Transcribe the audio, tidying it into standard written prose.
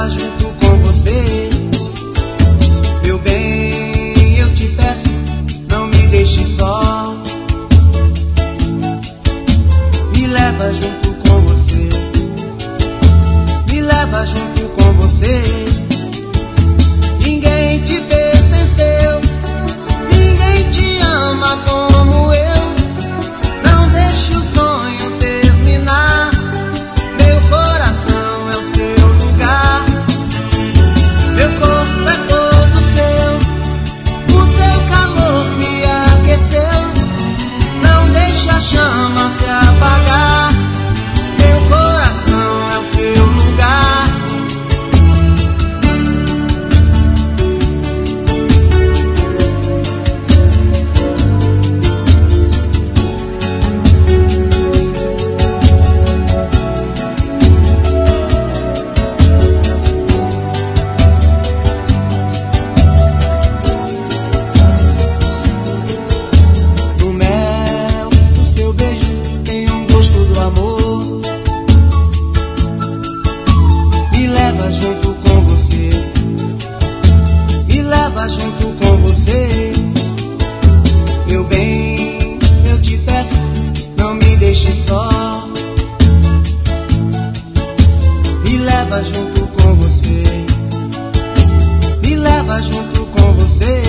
leva junto com você. Meu bem, eu te peço, não me deixe só. Me leva junto com você. Me leva junto com você. Ninguém te pertenceu, ninguém te ama como eu. Não deixe o sonho terminar. Meu coração é o seu lugar. Meu corpo é todo seu. O seu calor me aqueceu. Não deixe a chama se apagar. Meu coração é o seu lugar. No mel, o seu beijo tem um gosto do amor. Me leva junto com você. Me leva junto com você. Meu bem, eu te peço, não me deixe só. Me leva junto com você. Me leva junto com você.